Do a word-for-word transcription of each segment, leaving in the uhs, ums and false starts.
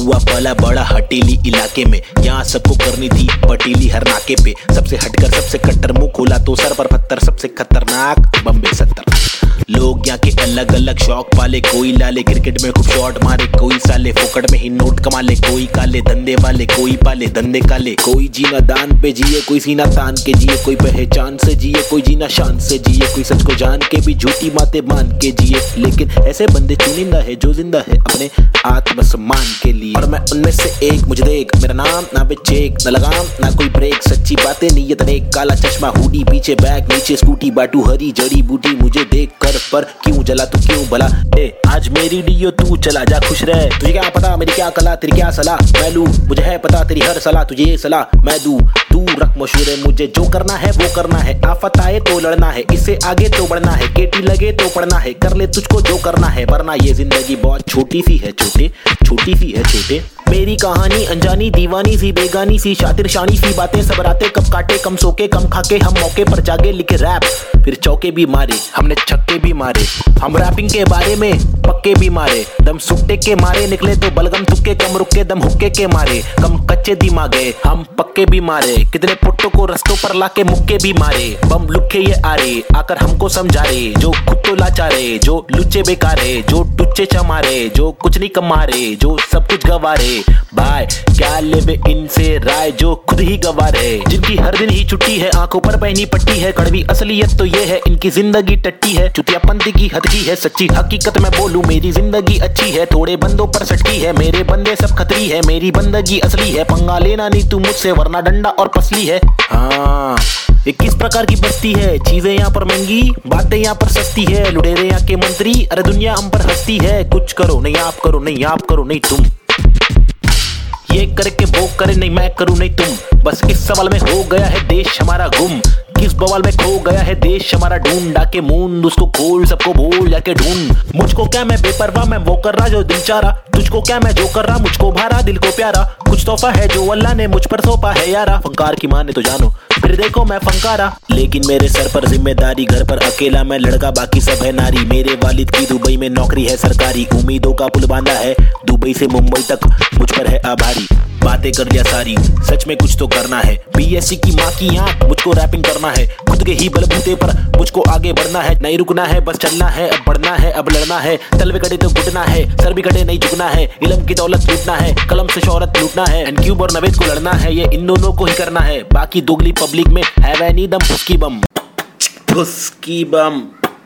हुआ पला बड़ा हटीली इलाके में, यहाँ सबको करनी थी पटीली हर नाके पे। सबसे हटकर सबसे कट्टर मुंह खोला तो सर पर पत्थर, सबसे खतरनाक बम्बे सत्तर। लोग यहाँ के अलग अलग शौक पाले, कोई लाले क्रिकेट में खूब शॉट मारे, कोई साले फोकट में ही नोट कमा ले, कोई काले धंधे वाले, कोई पाले धंधे काले। कोई जीना दान पे जिए, कोई सीना तान के जिए, कोई पहचान से जिए, कोई जीना शान से जिए, कोई सच को जान के भी झूठी बातें मान के जिए। लेकिन ऐसे बंदे चुनिंदा है जो जिंदा है अपने आत्मसम्मान के लिए, और मैं उनमें से एक। मुझे देख, मेरा नाम ना पे चेक, ना लगाम ना कोई ब्रेक, सच्ची बातें नीयत नेक, काला चश्मा हुडी पीछे बैग नीचे स्कूटी, बाटू हरी जड़ी बूटी। मुझे देख कर पर क्यों जला तू क्यों भला, ए आज मेरी डियो तू चला जा खुश रह। तुझे क्या पता मेरी क्या कला, तेरी क्या सलाह मैं लूं, मुझे है पता तेरी हर सलाह, तुझे ये सलाह मैं दूं। तू रख मशहूर है, मुझे जो करना है वो करना है, आफत आए तो लड़ना है, इससे आगे तो बढ़ना है, केटी लगे तो पढ़ना है, कर ले तुझको जो करना है, वरना ये जिंदगी बहुत छोटी सी है छोटे, छोटी सी है छोटे। मेरी कहानी अनजानी दीवानी सी बेगानी सी, शातिर शानी सी बातें सब रातें कब काटे, कम सोके कम खाके हम मौके पर जागे, लिखे रैप फिर चौके भी मारे, हमने छक्के भी मारे। हम रैपिंग के बारे में पक्के भी मारे, दम सुट्टे के मारे निकले तो बलगम तुक्के, कम रुके दम हुक्के के मारे, कम कच्चे दिमागे हम पक्के भी मारे। कितने पुट्टों को रस्तों पर लाके मुक्के भी मारे, बम लुक्के ये आरे आकर हमको समझा रे, जो खुद तो लाचारे, जो लुच्चे बेकारे, जो टुच्चे चमारे, जो कुछ नहीं कमारे, जो सब कुछ गवारे। भाई क्या लेवे इनसे राय जो खुद ही गवारे, जिनकी हर दिन ही छुट्टी है, आंखों पर पहनी पट्टी है, कड़वी असलियत तो ये है इनकी जिंदगी टट्टी है, चुतियापंती की हद की है, सच्ची हकीकत मैं बोलूं मेरी जिंदगी अच्छी है, थोड़े बंदों पर सटकी है, मेरे बंदे सब खतरी है, मेरी बंदगी असली है, पंगा लेना नहीं तू मुझसे वरना डंडा और पसली है। हाँ ये किस प्रकार की बस्ती है, चीजें यहाँ पर महंगी बातें यहाँ पर सस्ती है, लुटेरे यहाँ के मंत्री अरे दुनिया हम पर हंसती है, कुछ करो नहीं आप करो नहीं आप करो नहीं तुम, ये करके वो करे नहीं मैं करूं नहीं तुम। बस इस सवाल में हो गया है देश हमारा गुम, किस बवाल में खो गया है देश हमारा, ढूंढ डाके मूंद उसको खोल सबको बोल जाके ढूंढ। मुझको क्या मैं बेपरवाह मैं वो कर रहा जो दिल चाह रहा, तुझको क्या मैं जो कर रहा मुझको भारा दिल को प्यारा, कुछ तोहफा है जो अल्लाह ने मुझ पर सौंपा है यारा, फंकार की माने तो जानो फिर देखो मैं फंकारा। लेकिन मेरे सर पर जिम्मेदारी, घर पर अकेला मैं लड़का बाकी सब है नारी, मेरे वालिद की दुबई में नौकरी है सरकारी, उम्मीदों का पुल बांधा है दुबई से मुंबई तक, मुझ पर है आभारी। बातें कर लिया सारी सच में कुछ तो करना है, बीएससी की माँ की आंख मुझको रैपिंग करना है, खुद के ही बलबूते पर मुझको आगे बढ़ना है, नहीं रुकना है बस चलना है, अब बढ़ना है अब लड़ना है, तलवे कटे तो घुटना है, सर भी कटे नहीं झुकना है, इल्म की दौलत लूटना है, कलम से शोहरत लूटना है, एंड क्यूब और नवेद को लड़ना है, ये इन दोनों को ही करना है, बाकी दोगली पब्लिक में हैव एनी दम फुसकी बम फुसकी बम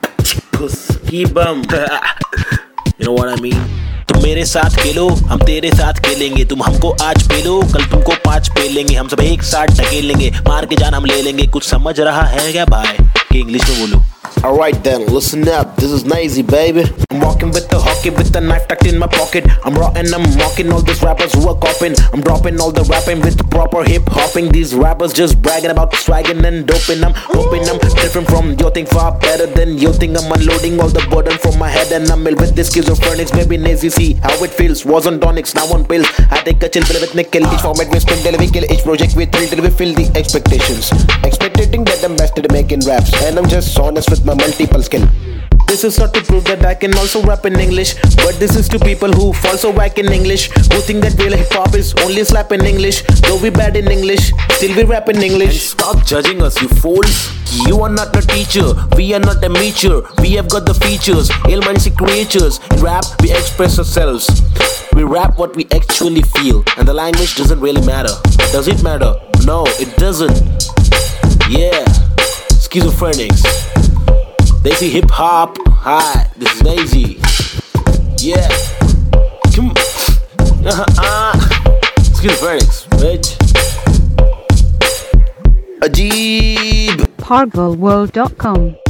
फुसकी bomb you know what I mean. तुम मेरे साथ खेलो हम तेरे साथ खेलेंगे, तुम हमको आज पेलो कल तुमको पांच पेलेंगे, हम सब एक साथ ढकेलेंगे, मार के जान हम ले लेंगे। कुछ समझ रहा है क्या भाई कि इंग्लिश में बोलो? Alright then, listen up, this is Nazy baby. I'm walking with the hockey with the knife tucked in my pocket. I'm raw and I'm mocking all these rappers who are copying. I'm dropping all the rapping with the proper hip hopping. These rappers just bragging about swagging and doping. I'm hoping I'm different from your thing, far better than your thing. I'm unloading all the burden from my head and I'm ill with this schizophrenics. Baby Nazy, see how it feels. Was on tonics, now on pills. I take a chill pill with nickel. Each format we spin till we kill. Each project we thrill till we fill the expectations. Expecting that I'm best at making raps, and I'm just honest with my multiple skill. This is not to prove that I can also rap in English, but this is to people who fall so whack in English, who think that real hip hop is only slap in English. Though we bad in English, still we rap in English. And stop judging us, you fools. You are not a teacher, we are not amateur. We have got the features, ill-minded creatures. In rap, we express ourselves. We rap what we actually feel, and the language doesn't really matter. Does it matter? No, it doesn't. Yeah, schizophrenics. They see hip hop. Hi, this is Nazy. Yeah, come. Uh-huh. Schizophrenics, bitch. Ajeeb. Pargolworld dot com